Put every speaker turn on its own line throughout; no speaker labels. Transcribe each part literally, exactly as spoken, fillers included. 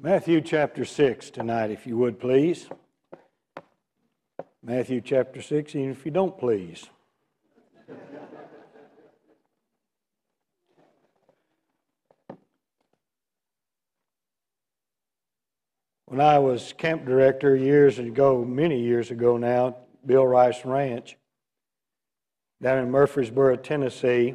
Matthew chapter six tonight, if you would, please. Matthew chapter six, even if you don't, please. When I was camp director years ago, many years ago now, Bill Rice Ranch, down in Murfreesboro, Tennessee,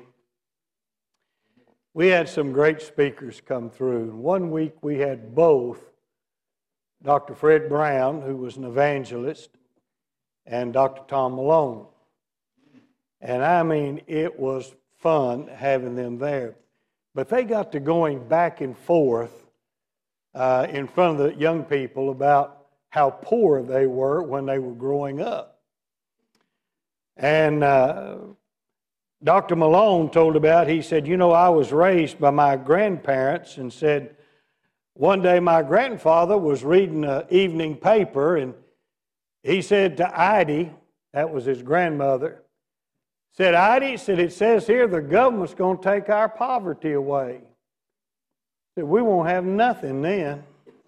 we had some great speakers come through. One week we had both Doctor Fred Brown, who was an evangelist, and Doctor Tom Malone. And I mean, it was fun having them there. But they got to going back and forth uh, in front of the young people about how poor they were when they were growing up. And uh, Doctor Malone told about, he said, you know, I was raised by my grandparents, and said, one day my grandfather was reading an evening paper, and he said to Idy, that was his grandmother, said, Idy, said, it says here the government's going to take our poverty away. Said, we won't have nothing then.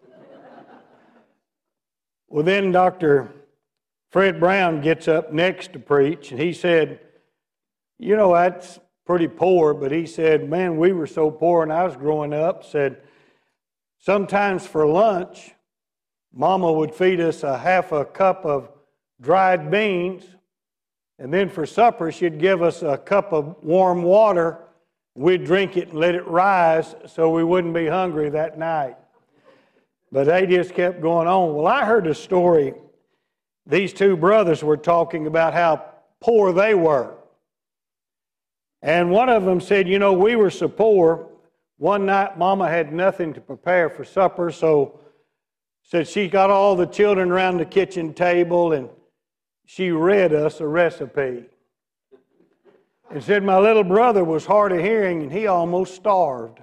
Well, then Doctor Fred Brown gets up next to preach, and he said, you know, that's pretty poor, but he said, man, we were so poor when I was growing up, said, sometimes for lunch, Mama would feed us a half a cup of dried beans, and then for supper, she'd give us a cup of warm water. We'd drink it and let it rise so we wouldn't be hungry that night. But they just kept going on. Well, I heard a story. These two brothers were talking about how poor they were. And one of them said, you know, we were so poor, one night Mama had nothing to prepare for supper, so said she got all the children around the kitchen table and she read us a recipe. And said my little brother was hard of hearing and he almost starved.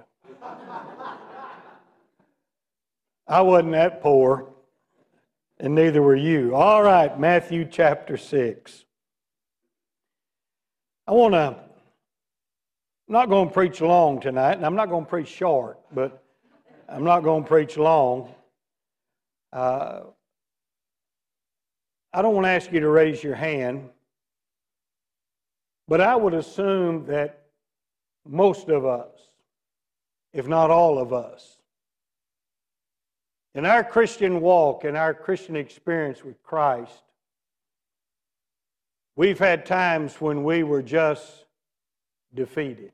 I wasn't that poor, and neither were you. All right, Matthew chapter six. I want to, I'm not going to preach long tonight, and I'm not going to preach short, but I'm not going to preach long. Uh, I don't want to ask you to raise your hand, but I would assume that most of us, if not all of us, in our Christian walk, in our Christian experience with Christ, we've had times when we were just defeated.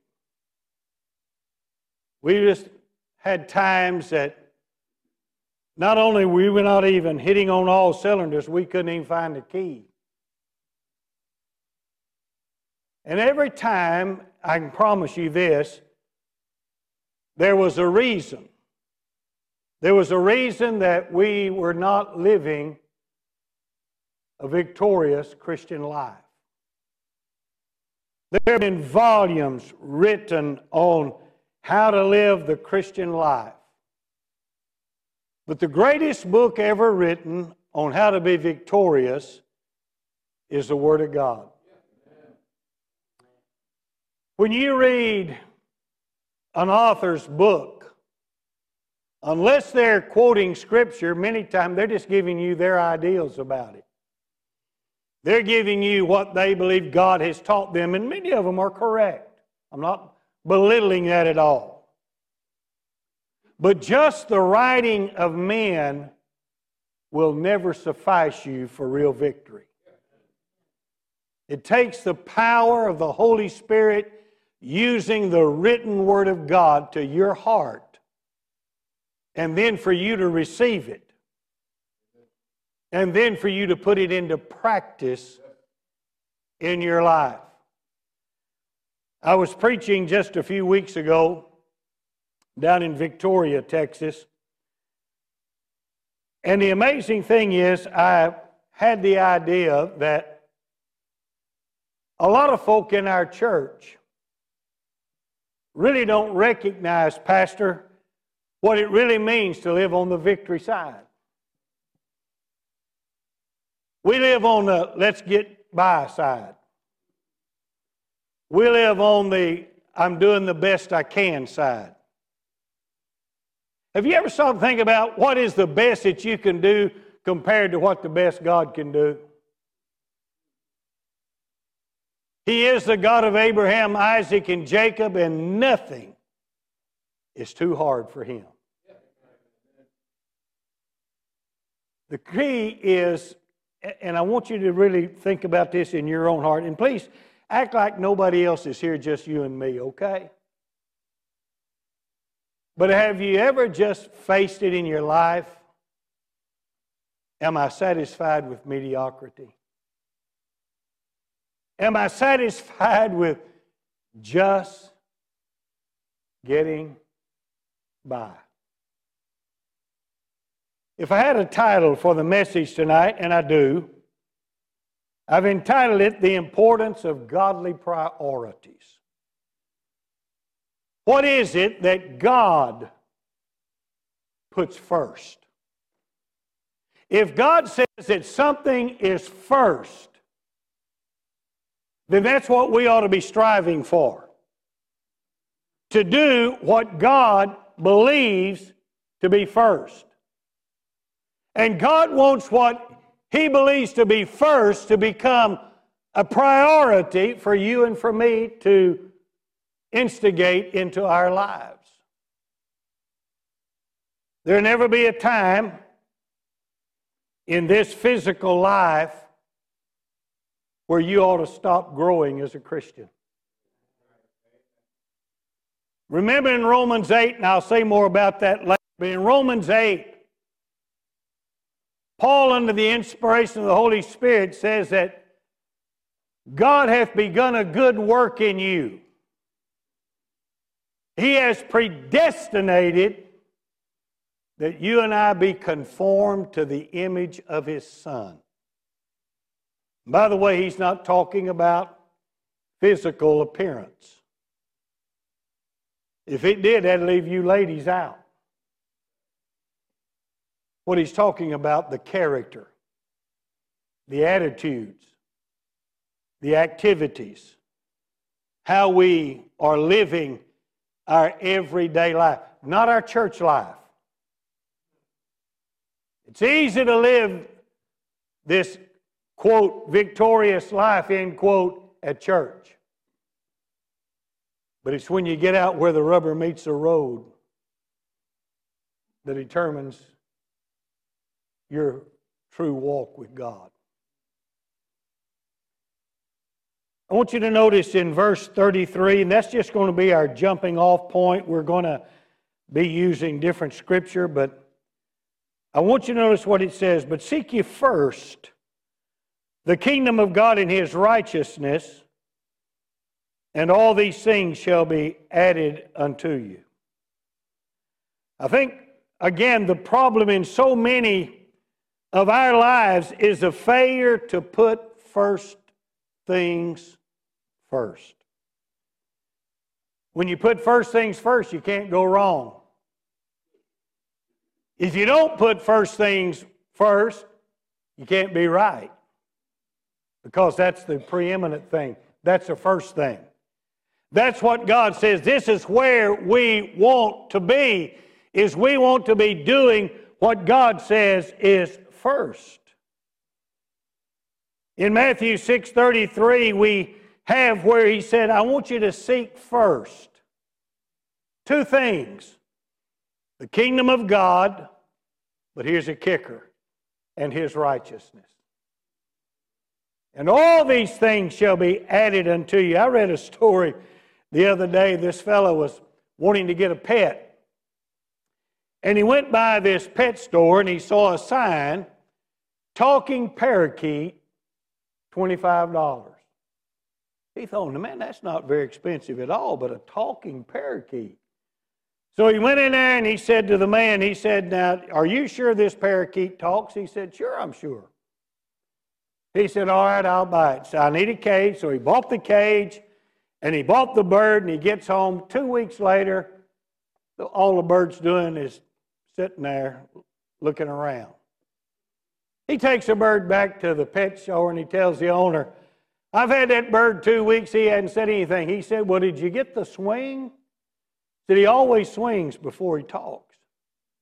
We just had times that not only we were not even hitting on all cylinders, we couldn't even find the key. And every time, I can promise you this, there was a reason. There was a reason that we were not living a victorious Christian life. There have been volumes written on how to live the Christian life. But the greatest book ever written on how to be victorious is the Word of God. When you read an author's book, unless they're quoting Scripture, many times they're just giving you their ideals about it. They're giving you what they believe God has taught them, and many of them are correct. I'm not belittling that at all. But just the writing of men will never suffice you for real victory. It takes the power of the Holy Spirit using the written Word of God to your heart, and then for you to receive it, and then for you to put it into practice in your life. I was preaching just a few weeks ago down in Victoria, Texas. And the amazing thing is, I had the idea that a lot of folk in our church really don't recognize, Pastor, what it really means to live on the victory side. We live on the let's get by side. We live on the I'm doing the best I can side. Have you ever stopped to think about what is the best that you can do compared to what the best God can do? He is the God of Abraham, Isaac, and Jacob, and nothing is too hard for Him. The key is, and I want you to really think about this in your own heart, and please act like nobody else is here, just you and me, okay? But have you ever just faced it in your life? Am I satisfied with mediocrity? Am I satisfied with just getting by? If I had a title for the message tonight, and I do, I've entitled it, The Importance of Godly Priorities. What is it that God puts first? If God says that something is first, then that's what we ought to be striving for. To do what God believes to be first. And God wants what He believes to be first to become a priority for you and for me to instigate into our lives. There'll never be a time in this physical life where you ought to stop growing as a Christian. Remember in Romans eight, and I'll say more about that later, but in Romans eight, Paul, under the inspiration of the Holy Spirit, says that God hath begun a good work in you. He has predestinated that you and I be conformed to the image of His Son. By the way, he's not talking about physical appearance. If it did, that'd leave you ladies out. What he's talking about, the character, the attitudes, the activities, how we are living our everyday life, not our church life. It's easy to live this, quote, victorious life, end quote, at church. But it's when you get out where the rubber meets the road that determines your true walk with God. I want you to notice in verse thirty-three, and that's just going to be our jumping off point. We're going to be using different scripture, but I want you to notice what it says. But seek ye first the kingdom of God and His righteousness, and all these things shall be added unto you. I think, again, the problem in so many of our lives is a failure to put first things first. When you put first things first, you can't go wrong. If you don't put first things first, you can't be right. Because that's the preeminent thing. That's the first thing. That's what God says. This is where we want to be, is we want to be doing what God says is first. In Matthew six thirty-three, we have where He said, I want you to seek first two things. The kingdom of God, but here's a kicker, and His righteousness. And all these things shall be added unto you. I read a story the other day. This fellow was wanting to get a pet. And he went by this pet store and he saw a sign, talking parakeet, twenty-five dollars. He thought, man, that's not very expensive at all, but a talking parakeet. So he went in there and he said to the man, he said, now, are you sure this parakeet talks? He said, sure, I'm sure. He said, all right, I'll buy it. So I need a cage. So he bought the cage and he bought the bird and he gets home. Two weeks later, all the bird's doing is sitting there looking around. He takes the bird back to the pet store and he tells the owner, I've had that bird two weeks. He hadn't said anything. He said, well, did you get the swing? He said, he always swings before he talks.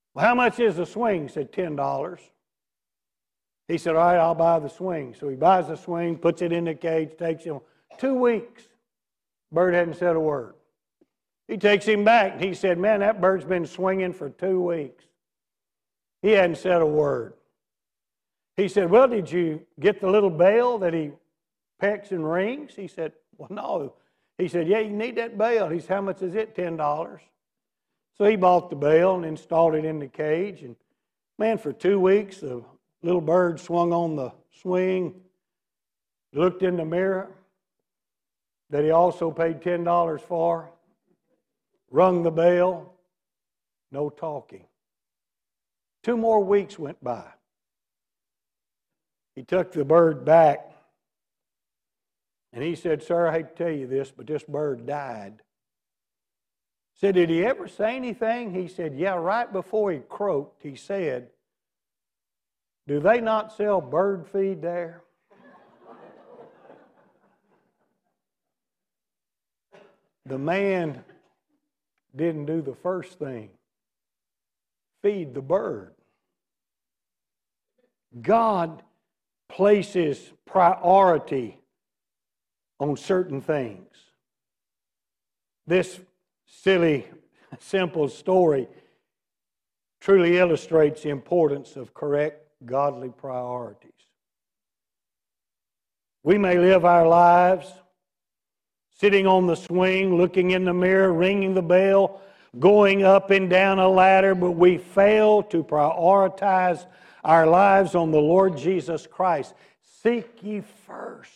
Well, how much is the swing? He said, ten dollars. He said, all right, I'll buy the swing. So he buys the swing, puts it in the cage, takes him two weeks. Bird hadn't said a word. He takes him back, and he said, man, that bird's been swinging for two weeks. He hadn't said a word. He said, well, did you get the little bell that he pecks and rings? He said, well, no. He said, yeah, you need that bell. He said, how much is it? ten dollars. So he bought the bell and installed it in the cage. And man, for two weeks, the little bird swung on the swing, looked in the mirror that he also paid ten dollars for, rung the bell, no talking. Two more weeks went by. He took the bird back, and he said, sir, I hate to tell you this, but this bird died. Said, did he ever say anything? He said, yeah, right before he croaked, he said, do they not sell bird feed there? The man didn't do the first thing. Feed the bird. God places priority on certain things. This silly, simple story truly illustrates the importance of correct, godly priorities. We may live our lives sitting on the swing, looking in the mirror, ringing the bell, going up and down a ladder, but we fail to prioritize our lives on the Lord Jesus Christ. Seek ye first.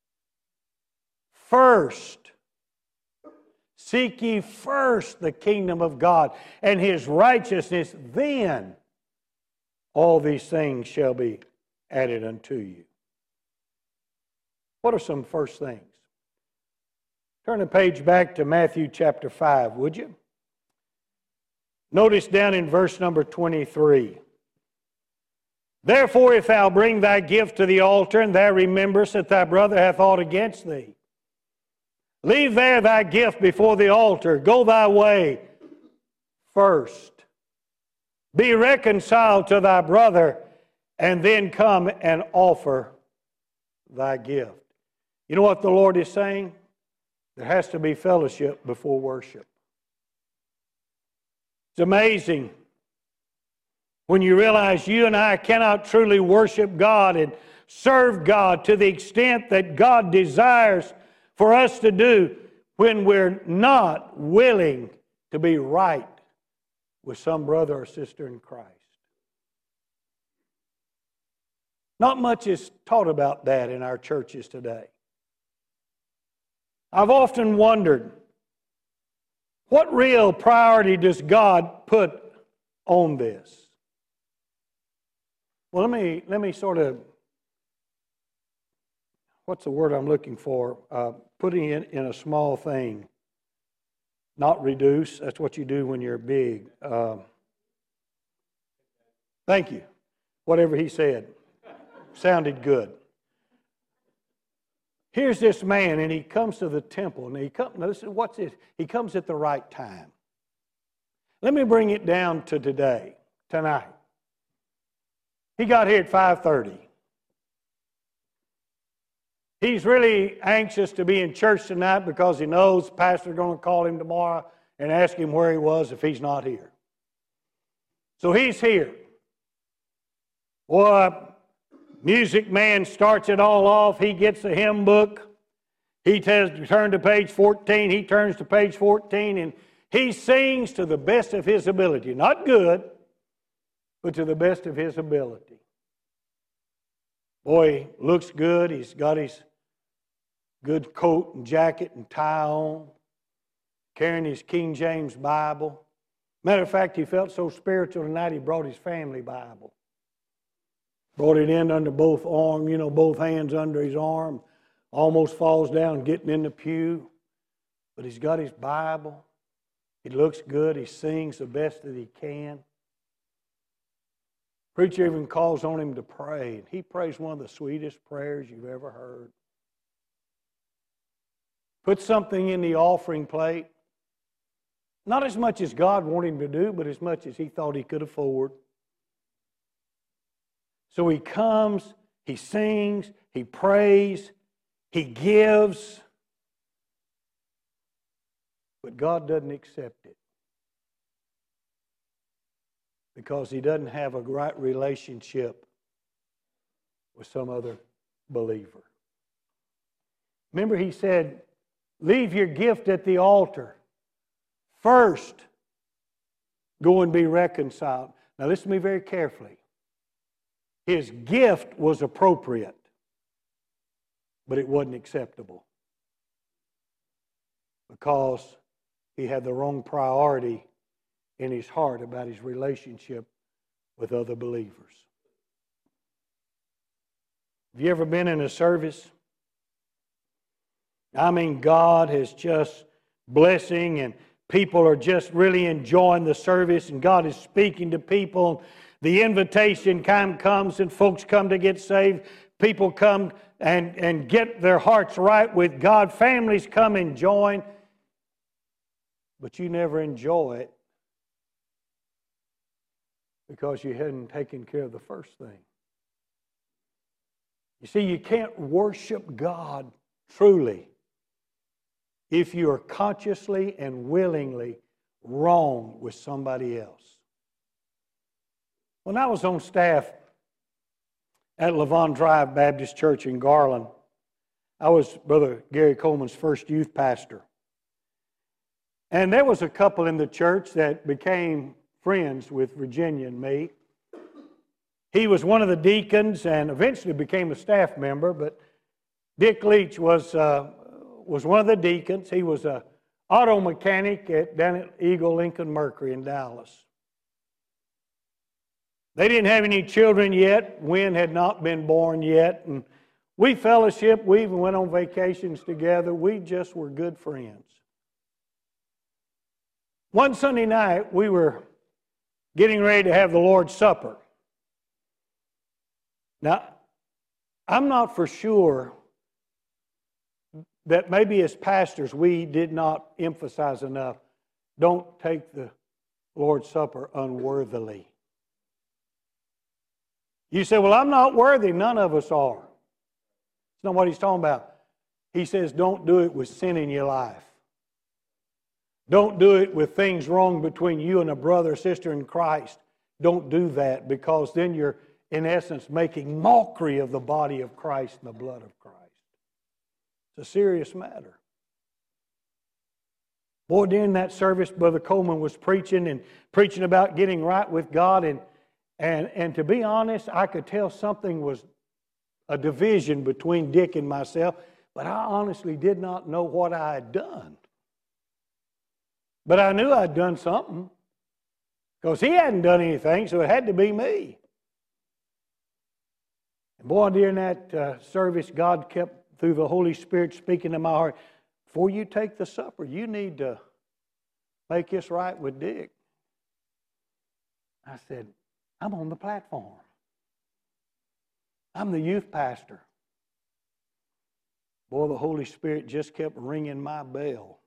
First. Seek ye first the kingdom of God and His righteousness, then all these things shall be added unto you. What are some first things? Turn the page back to Matthew chapter five, would you? Notice down in verse number twenty-three. Therefore, if thou bring thy gift to the altar, and thou rememberest that thy brother hath aught against thee, leave there thy gift before the altar. Go thy way first. Be reconciled to thy brother, and then come and offer thy gift. You know what the Lord is saying? There has to be fellowship before worship. It's amazing when you realize you and I cannot truly worship God and serve God to the extent that God desires for us to do when we're not willing to be right with some brother or sister in Christ. Not much is taught about that in our churches today. I've often wondered, what real priority does God put on this? Well, let me, let me sort of, what's the word I'm looking for? Uh, putting it in a small thing. Not reduce. That's what you do when you're big. Uh, thank you. Whatever he said. Sounded good. Here's this man, and he comes to the temple, and he comes, now this is, what's this? He comes at the right time. Let me bring it down to today, tonight. He got here at five thirty. He's really anxious to be in church tonight because he knows the pastor's going to call him tomorrow and ask him where he was if he's not here. So he's here. Boy, music man starts it all off. He gets the hymn book. He tells to turn to page fourteen. He turns to page fourteen, and he sings to the best of his ability. Not good, but to the best of his ability. Boy, looks good. He's got his good coat and jacket and tie on, carrying his King James Bible. Matter of fact, he felt so spiritual tonight, he brought his family Bible. Brought it in under both arms, you know, both hands under his arm. Almost falls down getting in the pew. But he's got his Bible. He looks good. He sings the best that he can. Preacher even calls on him to pray. He prays one of the sweetest prayers you've ever heard. Put something in the offering plate. Not as much as God wanted him to do, but as much as he thought he could afford. So he comes, he sings, he prays, he gives, but God doesn't accept it because he doesn't have a right relationship with some other believer. Remember, he said, leave your gift at the altar. First, go and be reconciled. Now listen to me very carefully. His gift was appropriate, but it wasn't acceptable because he had the wrong priority in his heart about his relationship with other believers. Have you ever been in a service? I mean, God is just blessing and people are just really enjoying the service and God is speaking to people. The invitation time comes and folks come to get saved. People come and, and get their hearts right with God. Families come and join. But you never enjoy it because you hadn't taken care of the first thing. You see, you can't worship God truly if you are consciously and willingly wrong with somebody else. When I was on staff at Levon Drive Baptist Church in Garland, I was Brother Gary Coleman's first youth pastor. And there was a couple in the church that became friends with Virginia and me. He was one of the deacons and eventually became a staff member, but Dick Leach was uh, was one of the deacons. He was an auto mechanic at, down at Eagle Lincoln Mercury in Dallas. They didn't have any children yet. Wynn had not been born yet. And we fellowshiped. We even went on vacations together. We just were good friends. One Sunday night, we were getting ready to have the Lord's Supper. Now, I'm not for sure that maybe as pastors we did not emphasize enough, don't take the Lord's Supper unworthily. You say, well, I'm not worthy. None of us are. That's not what he's talking about. He says, don't do it with sin in your life. Don't do it with things wrong between you and a brother or sister in Christ. Don't do that because then you're, in essence, making mockery of the body of Christ and the blood of Christ. It's a serious matter. Boy, during that service, Brother Coleman was preaching and preaching about getting right with God. And, and, and to be honest, I could tell something was a division between Dick and myself, but I honestly did not know what I had done. But I knew I'd done something because he hadn't done anything, so it had to be me. And boy, during that uh, service, God kept, through the Holy Spirit, speaking to my heart, before you take the supper, you need to make this right with Dick. I said, I'm on the platform. I'm the youth pastor. Boy, the Holy Spirit just kept ringing my bell.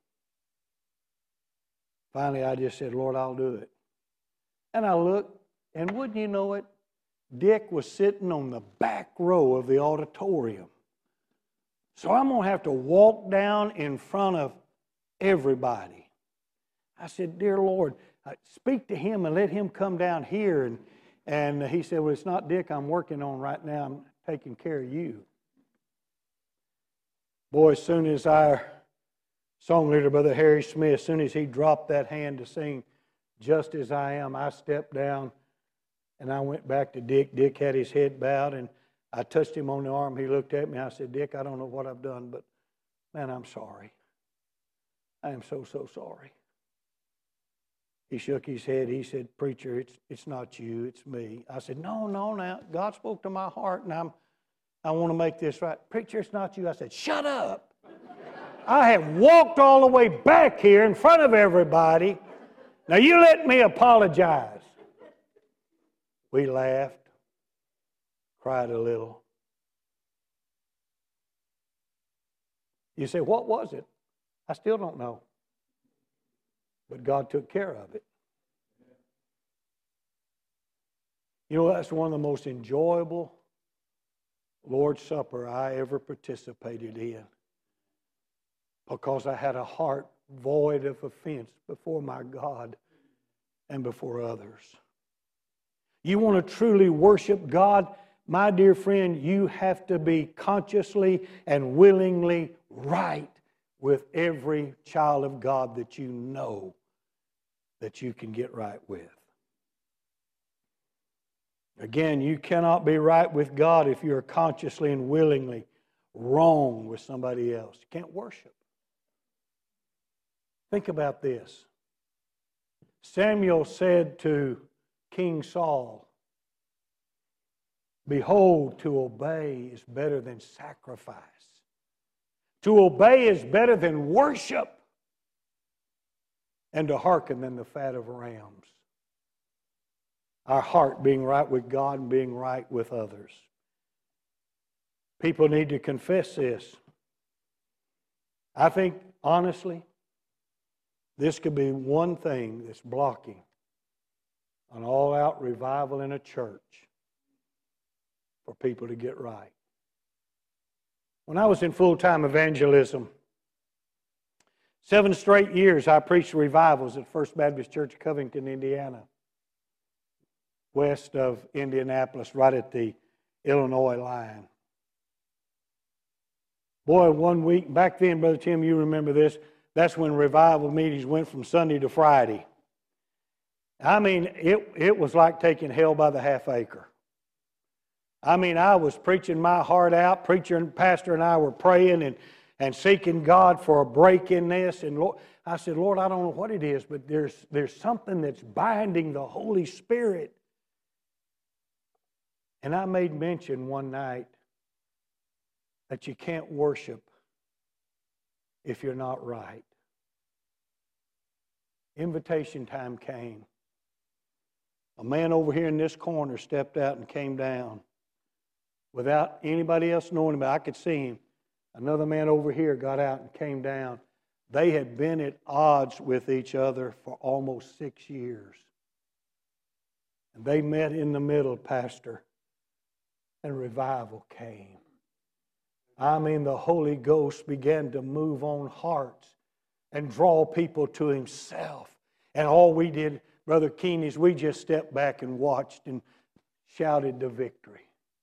Finally, I just said, Lord, I'll do it. And I looked, and wouldn't you know it, Dick was sitting on the back row of the auditorium. So I'm going to have to walk down in front of everybody. I said, dear Lord, speak to him and let him come down here. And, and he said, well, it's not Dick I'm working on right now. I'm taking care of you. Boy, as soon as our song leader, Brother Harry Smith, as soon as he dropped that hand to sing Just As I Am, I stepped down and I went back to Dick. Dick had his head bowed and I touched him on the arm. He looked at me. I said, Dick, I don't know what I've done, but man, I'm sorry. I am so, so sorry. He shook his head. He said, preacher, it's it's not you, it's me. I said, no, no, now, God spoke to my heart and I'm, I want to make this right. Preacher, it's not you. I said, shut up. I have walked all the way back here in front of everybody. Now you let me apologize. We laughed. Cried a little. You say, what was it? I still don't know. But God took care of it. You know, that's one of the most enjoyable Lord's Supper I ever participated in, because I had a heart void of offense before my God and before others. You want to truly worship God, my dear friend, you have to be consciously and willingly right with every child of God that you know that you can get right with. Again, you cannot be right with God if you're consciously and willingly wrong with somebody else. You can't worship. Think about this. Samuel said to King Saul, "Behold, to obey is better than sacrifice. To obey is better than worship, and to hearken than the fat of rams." Our heart being right with God and being right with others. People need to confess this. I think, honestly, this could be one thing that's blocking an all-out revival in a church for people to get right. When I was in full-time evangelism, seven straight years I preached revivals at First Baptist Church of Covington, Indiana, west of Indianapolis, right at the Illinois line. Boy, one week, back then, Brother Tim, you remember this, that's when revival meetings went from Sunday to Friday. I mean, it, it was like taking hell by the half acre. I mean, I was preaching my heart out. Preacher and pastor and I were praying and, and seeking God for a break in this. And Lord, I said, Lord, I don't know what it is, but there's, there's something that's binding the Holy Spirit. And I made mention one night that you can't worship if you're not right. Invitation time came. A man over here in this corner stepped out and came down. Without anybody else knowing about it, I could see him. Another man over here got out and came down. They had been at odds with each other for almost six years. And they met in the middle, Pastor, and revival came. I mean, the Holy Ghost began to move on hearts and draw people to Himself. And all we did, Brother Keene, is we just stepped back and watched and shouted the victory.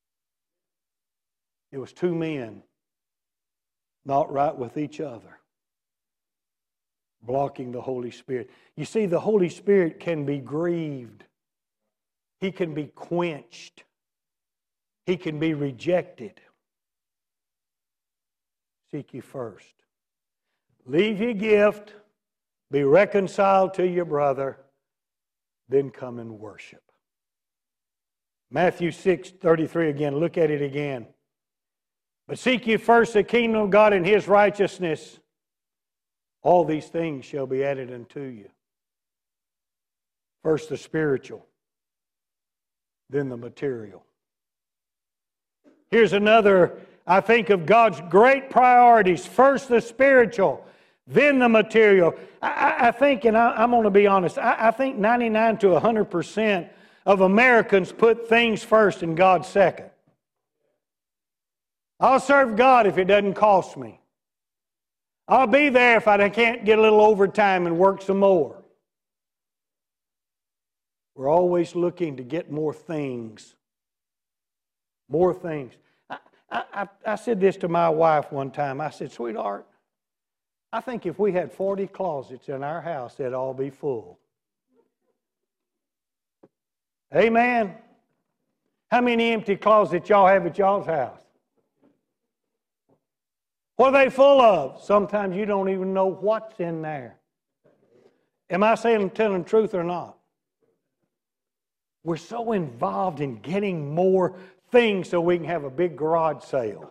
It was two men not right with each other, blocking the Holy Spirit. You see, the Holy Spirit can be grieved. He can be quenched. He can be rejected. Seek ye first. Leave your gift, be reconciled to your brother, then come and worship. Matthew six thirty-three again, look at it again. But seek ye first the kingdom of God and His righteousness. All these things shall be added unto you. First the spiritual, then the material. Here's another, I think, of God's great priorities. First the spiritual, then the material. I, I think, and I, I'm going to be honest, I, I think ninety-nine to one hundred percent of Americans put things first and God second. I'll serve God if it doesn't cost me. I'll be there if I can't get a little overtime and work some more. We're always looking to get more things. More things. I, I, I said this to my wife one time. I said, sweetheart, I think if we had forty closets in our house, they'd all be full. Amen. How many empty closets y'all have at y'all's house? What are they full of? Sometimes you don't even know what's in there. Am I saying telling the truth or not? We're so involved in getting more things so we can have a big garage sale.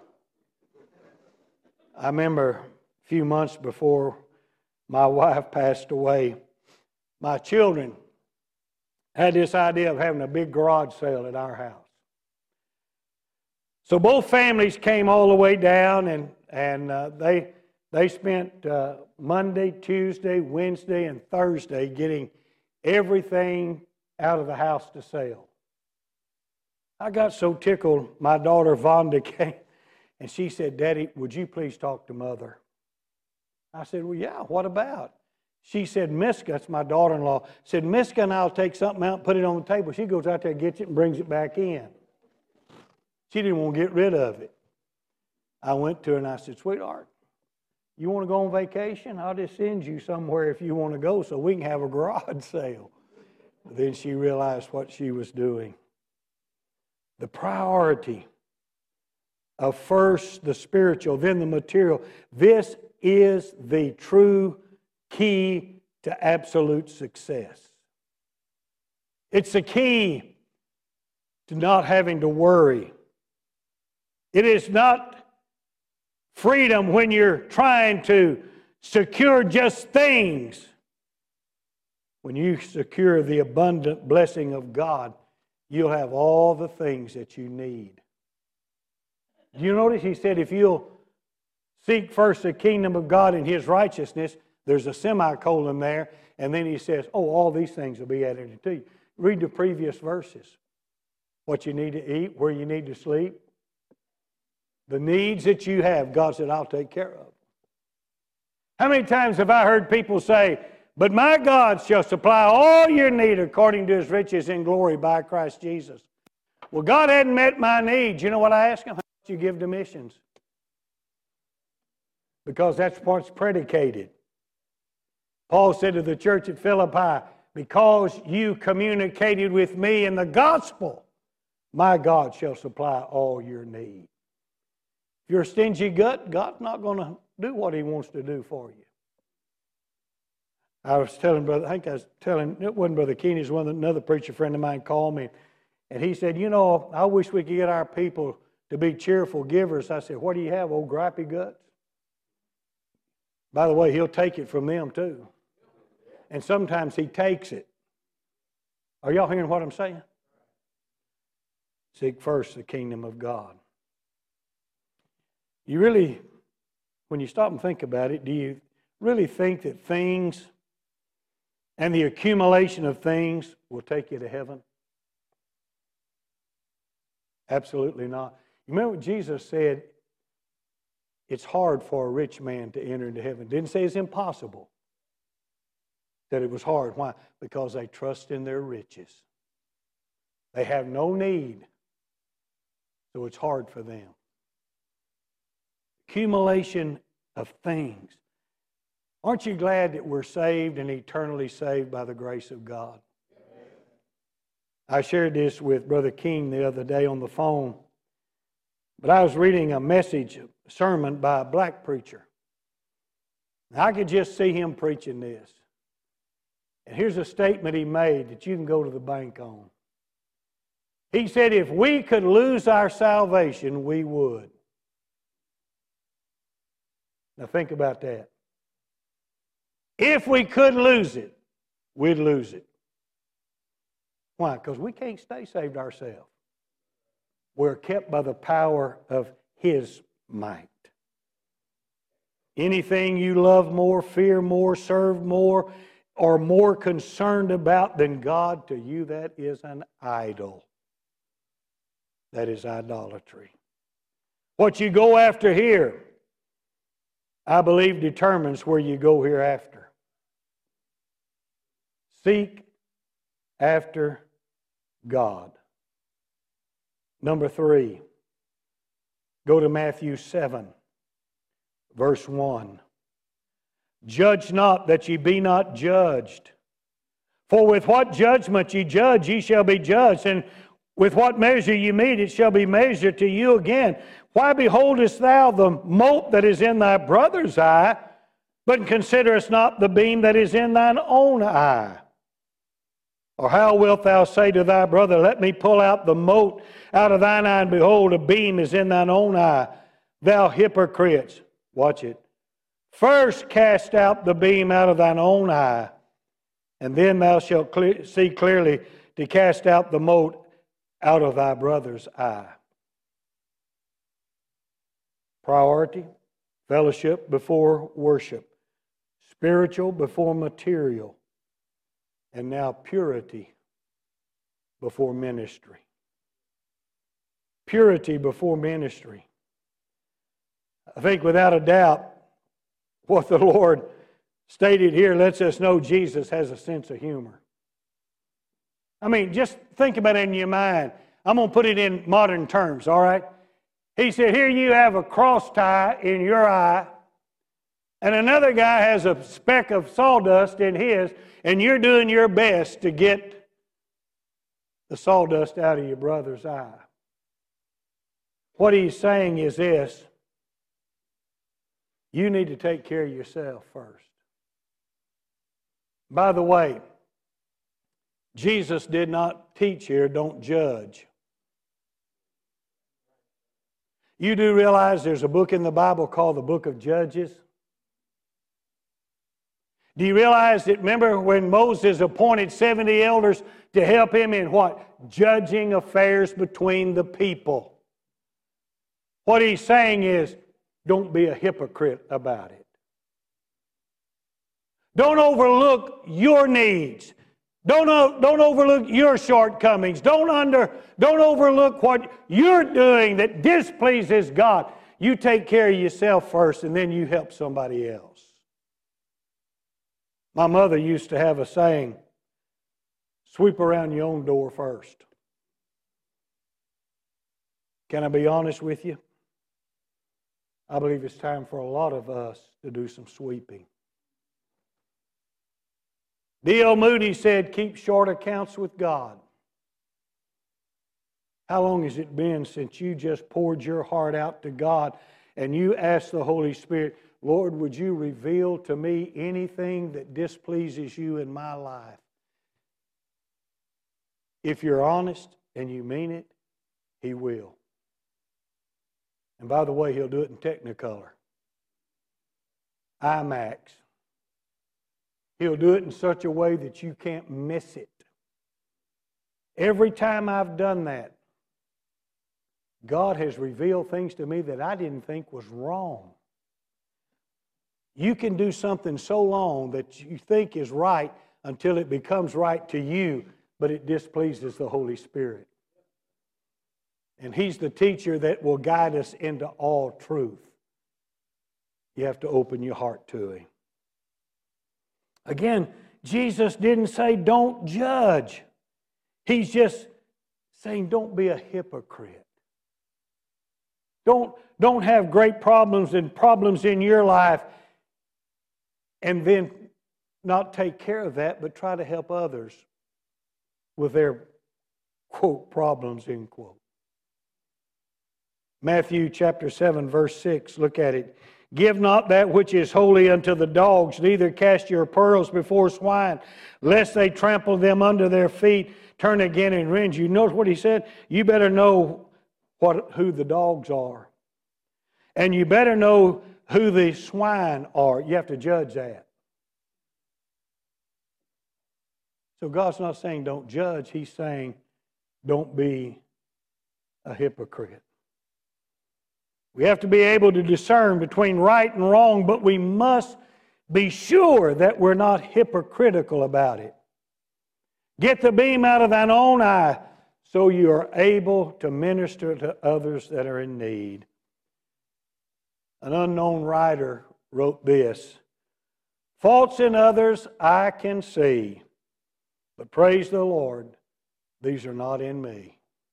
I remember a few months before my wife passed away, my children had this idea of having a big garage sale at our house. So both families came all the way down, and and uh, they They spent uh, Monday, Tuesday, Wednesday, and Thursday getting everything out of the house to sell. I got so tickled, my daughter Vonda came, and she said, Daddy, would you please talk to Mother? I said, well, yeah, what about? She said, Miska, that's my daughter-in-law, said, Miska and I'll take something out and put it on the table. She goes out there, gets it, and brings it back in. She didn't want to get rid of it. I went to her and I said, sweetheart, you want to go on vacation? I'll just send you somewhere if you want to go so we can have a garage sale. But then she realized what she was doing. The priority of first the spiritual, then the material. This is the true key to absolute success. It's the key to not having to worry. It is not freedom when you're trying to secure just things. When you secure the abundant blessing of God, you'll have all the things that you need. Do you notice he said if you'll seek first the kingdom of God and His righteousness, there's a semicolon there, and then he says, oh, all these things will be added to you. Read the previous verses. What you need to eat, where you need to sleep. The needs that you have, God said, I'll take care of. How many times have I heard people say, but my God shall supply all your need according to His riches in glory by Christ Jesus. Well, God hadn't met my needs. You know what I ask Him? How much you give to missions? Because that's what's predicated. Paul said to the church at Philippi, because you communicated with me in the gospel, my God shall supply all your need. If you're a stingy gut, God's not going to do what He wants to do for you. I was telling Brother, I think I was telling, it wasn't Brother Keeney, it was one, another preacher friend of mine called me, and he said, you know, I wish we could get our people to be cheerful givers. I said, what do you have, old gripey guts? By the way, He'll take it from them too. And sometimes He takes it. Are y'all hearing what I'm saying? Seek first the kingdom of God. You really, when you stop and think about it, do you really think that things and the accumulation of things will take you to heaven? Absolutely not. You remember what Jesus said? It's hard for a rich man to enter into heaven. Didn't say it's impossible. Said it was hard. Why? Because they trust in their riches. They have no need, so it's hard for them. Accumulation of things. Aren't you glad that we're saved and eternally saved by the grace of God? I shared this with Brother King the other day on the phone, but I was reading a message, a sermon by a black preacher. I could just see him preaching this. And here's a statement he made that you can go to the bank on. He said, if we could lose our salvation, we would. Now think about that. If we could lose it, we'd lose it. Why? Because we can't stay saved ourselves. We're kept by the power of His might. Anything you love more, fear more, serve more, or more concerned about than God, to you that is an idol. That is idolatry. What you go after here, I believe, determines where you go hereafter. Seek after God. Number three, go to Matthew seven, verse one. Judge not that ye be not judged. For with what judgment ye judge, ye shall be judged, and with what measure ye mete, it shall be measured to you again. Why beholdest thou the mote that is in thy brother's eye, but considerest not the beam that is in thine own eye? Or how wilt thou say to thy brother, let me pull out the mote out of thine eye, and behold, a beam is in thine own eye? Thou hypocrites, watch it. First cast out the beam out of thine own eye, and then thou shalt cle- see clearly to cast out the mote out of thy brother's eye. Priority, fellowship before worship, spiritual before material, and now purity before ministry. Purity before ministry. I think without a doubt, what the Lord stated here lets us know Jesus has a sense of humor. I mean, just think about it in your mind. I'm going to put it in modern terms, all right? He said, here you have a cross tie in your eye, and another guy has a speck of sawdust in his, and you're doing your best to get the sawdust out of your brother's eye. What he's saying is this: you need to take care of yourself first. By the way, Jesus did not teach here, don't judge. You do realize there's a book in the Bible called the Book of Judges? Do you realize that, remember when Moses appointed seventy elders to help him in what? Judging affairs between the people. What he's saying is, don't be a hypocrite about it. Don't overlook your needs. Don't, don't overlook your shortcomings. Don't, under, don't overlook what you're doing that displeases God. You take care of yourself first, and then you help somebody else. My mother used to have a saying, sweep around your own door first. Can I be honest with you? I believe it's time for a lot of us to do some sweeping. D L Moody said, keep short accounts with God. How long has it been since you just poured your heart out to God and you asked the Holy Spirit, Lord, would you reveal to me anything that displeases you in my life? If you're honest and you mean it, He will. And by the way, He'll do it in Technicolor, IMAX. He'll do it in such a way that you can't miss it. Every time I've done that, God has revealed things to me that I didn't think was wrong. You can do something so long that you think is right until it becomes right to you, but it displeases the Holy Spirit. And He's the teacher that will guide us into all truth. You have to open your heart to Him. Again, Jesus didn't say don't judge. He's just saying don't be a hypocrite. Don't, don't have great problems and problems in your life and then not take care of that, but try to help others with their, quote, problems, end quote. Matthew chapter seven, verse six, look at it. Give not that which is holy unto the dogs, neither cast your pearls before swine, lest they trample them under their feet, turn again and rend you. Notice what he said? You better know what who the dogs are. And you better know who the swine are. You have to judge that. So God's not saying don't judge. He's saying don't be a hypocrite. We have to be able to discern between right and wrong, but we must be sure that we're not hypocritical about it. Get the beam out of thine own eye so you are able to minister to others that are in need. An unknown writer wrote this: faults in others I can see, but praise the Lord, these are not in me.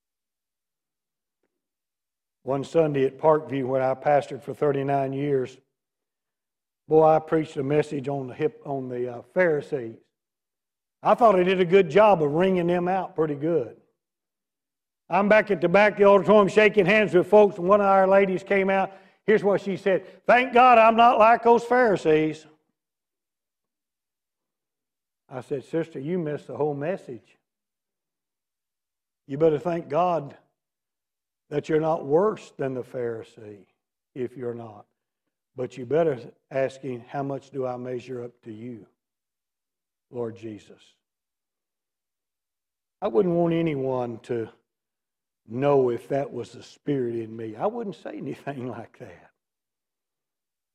One Sunday at Parkview, where I pastored for thirty-nine years, boy, I preached a message on the hip, on the uh, Pharisees. I thought I did a good job of ringing them out pretty good. I'm back at the back of the auditorium shaking hands with folks, and one of our ladies came out. Here's what she said: thank God I'm not like those Pharisees. I said, sister, you missed the whole message. You better thank God that you're not worse than the Pharisee, if you're not. But you better ask Him, how much do I measure up to you, Lord Jesus? I wouldn't want anyone to know if that was the Spirit in me. I wouldn't say anything like that.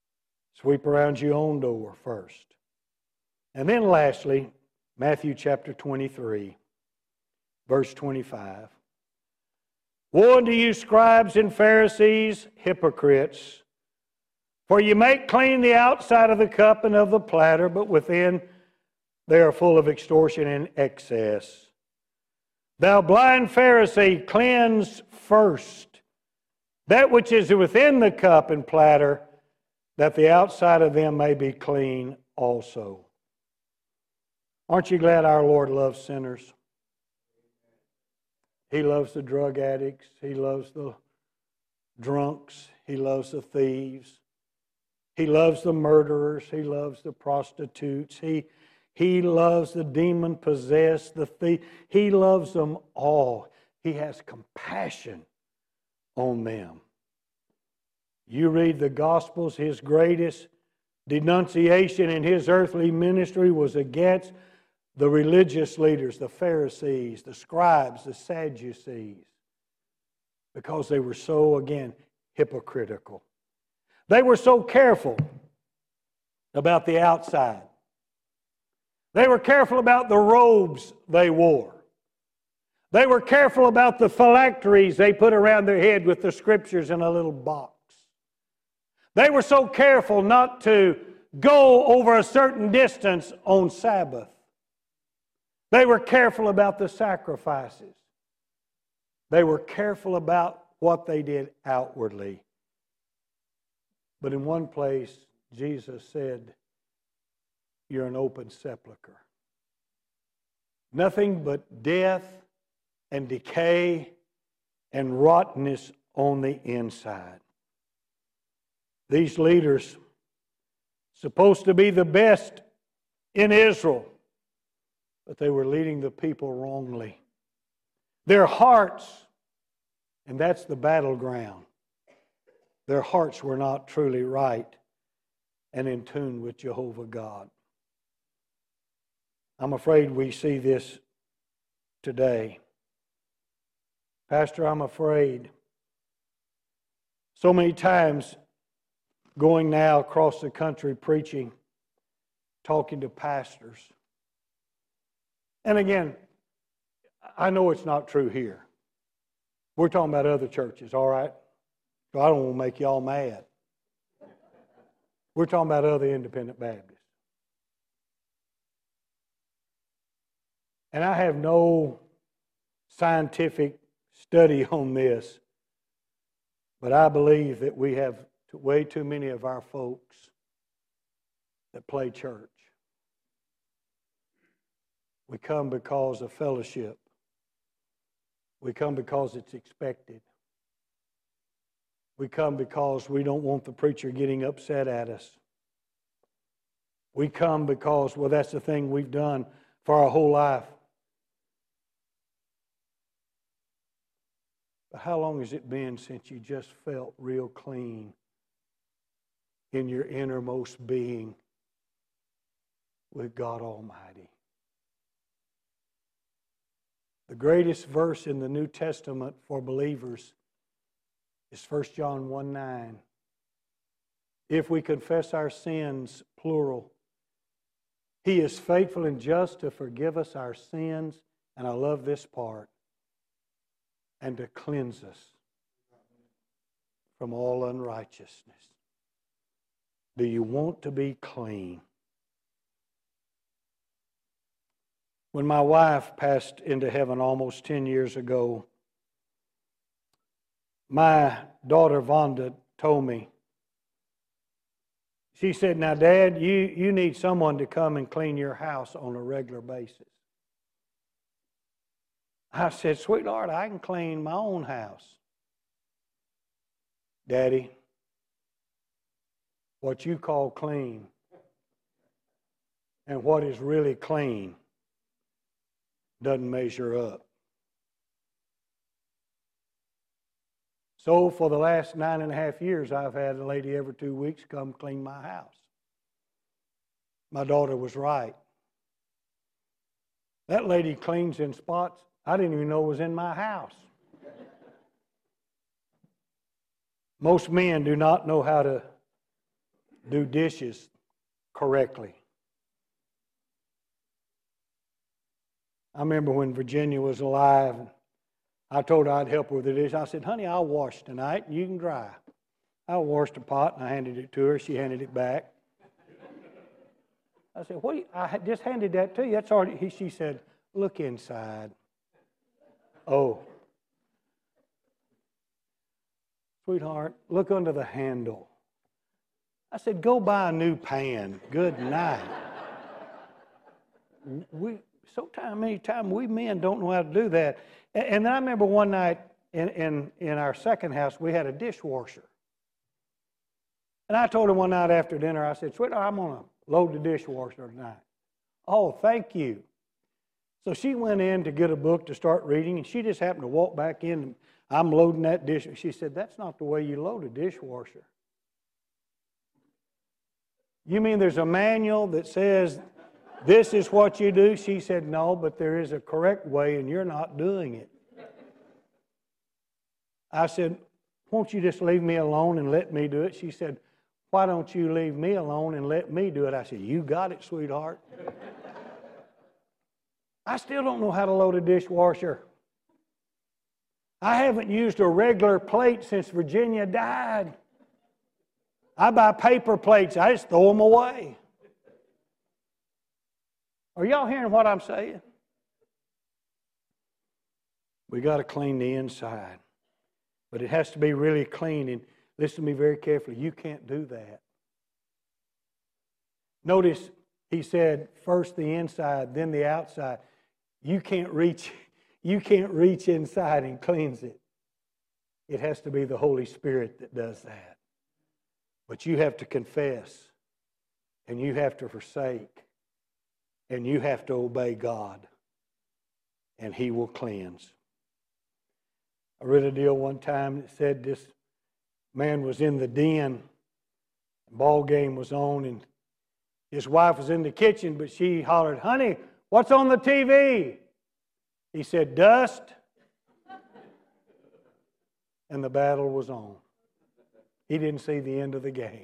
Sweep around your own door first. And then lastly, Matthew chapter twenty-three, verse twenty-five. Woe unto you, scribes and Pharisees, hypocrites! For you make clean the outside of the cup and of the platter, but within they are full of extortion and excess. Thou blind Pharisee, cleanse first that which is within the cup and platter, that the outside of them may be clean also. Aren't you glad our Lord loves sinners? He loves the drug addicts. He loves the drunks. He loves the thieves. He loves the murderers. He loves the prostitutes. He, he loves the demon-possessed, the thief. He loves them all. He has compassion on them. You read the Gospels, His greatest denunciation in His earthly ministry was against the religious leaders, the Pharisees, the scribes, the Sadducees, because they were so, again, hypocritical. They were so careful about the outside. They were careful about the robes they wore. They were careful about the phylacteries they put around their head with the scriptures in a little box. They were so careful not to go over a certain distance on Sabbath. They were careful about the sacrifices. They were careful about what they did outwardly. But in one place, Jesus said, you're an open sepulcher. Nothing but death and decay and rottenness on the inside. These leaders, supposed to be the best in Israel, but they were leading the people wrongly. Their hearts, and that's the battleground, their hearts were not truly right and in tune with Jehovah God. I'm afraid we see this today. Pastor, I'm afraid so many times going now across the country preaching, talking to pastors. And again, I know it's not true here. We're talking about other churches, all right? So I don't want to make y'all mad. We're talking about other independent Baptists. And I have no scientific study on this, but I believe that we have way too many of our folks that play church. We come because of fellowship. We come because it's expected. We come because we don't want the preacher getting upset at us. We come because, well, that's the thing we've done for our whole life. But how long has it been since you just felt real clean in your innermost being with God Almighty? The greatest verse in the New Testament for believers is First John one nine. If we confess our sins, plural, He is faithful and just to forgive us our sins, and I love this part, and to cleanse us from all unrighteousness. Do you want to be clean? When my wife passed into heaven almost ten years ago, my daughter Vonda told me, she said, now, Dad, you, you need someone to come and clean your house on a regular basis. I said, sweetheart, I can clean my own house. Daddy, what you call clean and what is really clean doesn't measure up. So for the last nine and a half years, I've had a lady every two weeks come clean my house. My daughter was right. That lady cleans in spots I didn't even know was in my house. Most men do not know how to do dishes correctly. I remember when Virginia was alive, I told her I'd help her with the dishes. I said, honey, I'll wash tonight and you can dry. I washed a pot and I handed it to her. She handed it back. I said, what do you, I just handed that to you. That's already, she said, look inside. Oh. Sweetheart, look under the handle. I said, go buy a new pan. Good night. we so time, many times we men don't know how to do that. And, and then I remember one night in, in, in our second house, we had a dishwasher. And I told her one night after dinner, I said, sweetheart, I'm going to load the dishwasher tonight. Oh, thank you. So she went in to get a book to start reading, and she just happened to walk back in. And I'm loading that dish. She said, that's not the way you load a dishwasher. You mean there's a manual that says this is what you do? She said, no, but there is a correct way, and you're not doing it. I said, won't you just leave me alone and let me do it? She said, why don't you leave me alone and let me do it? I said, you got it, sweetheart. I still don't know how to load a dishwasher. I haven't used a regular plate since Virginia died. I buy paper plates. I just throw them away. Are y'all hearing what I'm saying? We got to clean the inside. But it has to be really clean. And listen to me very carefully. You can't do that. Notice he said first the inside, then the outside. You can't reach, you can't reach inside and cleanse it. It has to be the Holy Spirit that does that. But you have to confess, and you have to forsake, and you have to obey God, and He will cleanse. I read a deal one time that said this man was in the den, the ball game was on, and his wife was in the kitchen, but she hollered, honey, what's on the T V? He said, dust. And the battle was on. He didn't see the end of the game.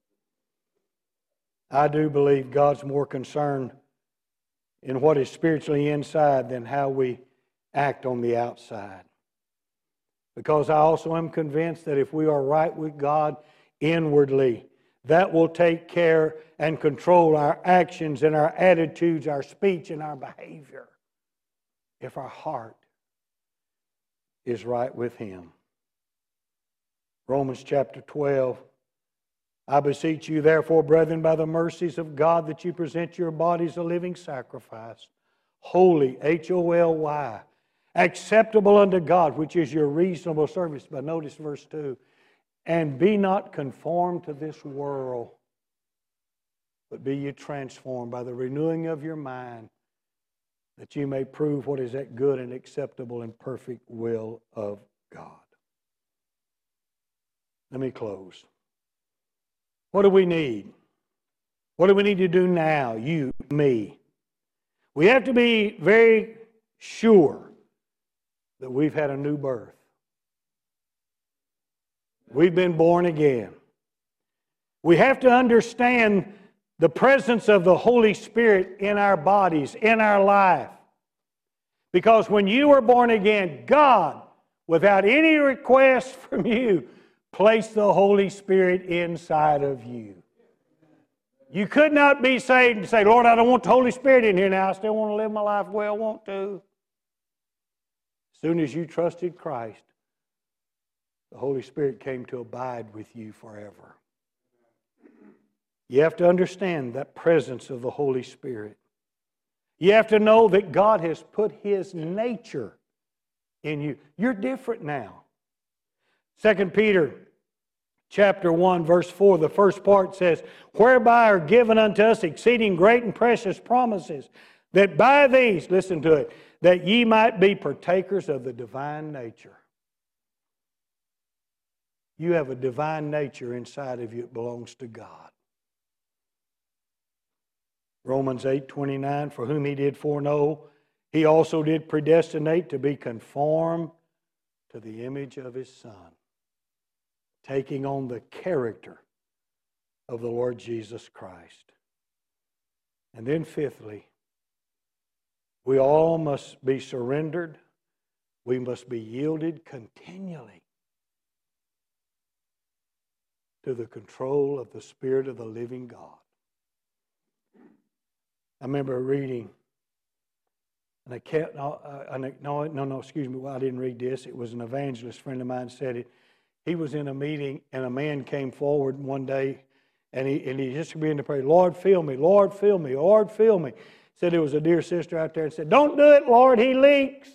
I do believe God's more concerned in what is spiritually inside than how we act on the outside. Because I also am convinced that if we are right with God inwardly, that will take care and control our actions and our attitudes, our speech and our behavior, if our heart is right with Him. Romans chapter twelve, I beseech you therefore, brethren, by the mercies of God, that you present your bodies a living sacrifice, holy, H O L Y, acceptable unto God, which is your reasonable service. But notice verse two, and be not conformed to this world, but be ye transformed by the renewing of your mind, that you may prove what is that good and acceptable and perfect will of God. Let me close. What do we need? What do we need to do now, you, me? We have to be very sure that we've had a new birth. We've been born again. We have to understand the presence of the Holy Spirit in our bodies, in our life. Because when you were born again, God, without any request from you, placed the Holy Spirit inside of you. You could not be saved and say, Lord, I don't want the Holy Spirit in here now. I still want to live my life the way I want to. As soon as you trusted Christ, the Holy Spirit came to abide with you forever. You have to understand that presence of the Holy Spirit. You have to know that God has put His nature in you. You're different now. Second Peter chapter one, verse four, the first part says, whereby are given unto us exceeding great and precious promises, that by these, listen to it, that ye might be partakers of the divine nature. You have a divine nature inside of you that belongs to God. Romans eight twenty-nine, for whom He did foreknow, He also did predestinate to be conformed to the image of His Son, taking on the character of the Lord Jesus Christ. And then fifthly, we all must be surrendered. We must be yielded continually to the control of the Spirit of the living God. I remember reading, and I can't, no, no, no, no, excuse me, well, I didn't read this. It was an evangelist friend of mine said it. He was in a meeting, and a man came forward one day, and he, and he just began to pray, Lord, fill me, Lord, fill me, Lord, fill me. Said there was a dear sister out there and said, don't do it, Lord, he leaks.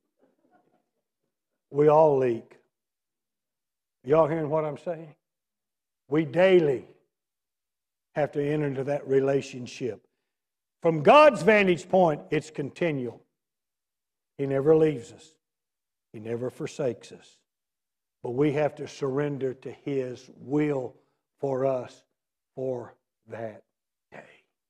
We all leak. Y'all hearing what I'm saying? We daily have to enter into that relationship. From God's vantage point, it's continual. He never leaves us. He never forsakes us. But we have to surrender to His will for us for that day.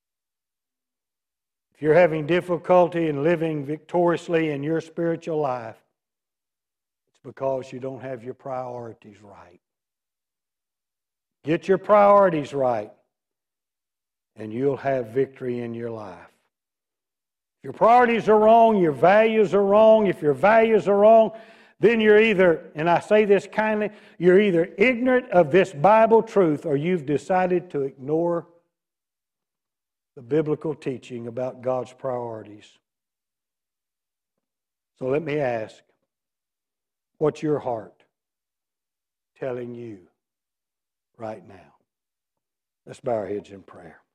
If you're having difficulty in living victoriously in your spiritual life, it's because you don't have your priorities right. Get your priorities right, and you'll have victory in your life. If your priorities are wrong, your values are wrong. If your values are wrong, then you're either, and I say this kindly, you're either ignorant of this Bible truth or you've decided to ignore the biblical teaching about God's priorities. So let me ask, what's your heart telling you right now? Let's bow our heads in prayer.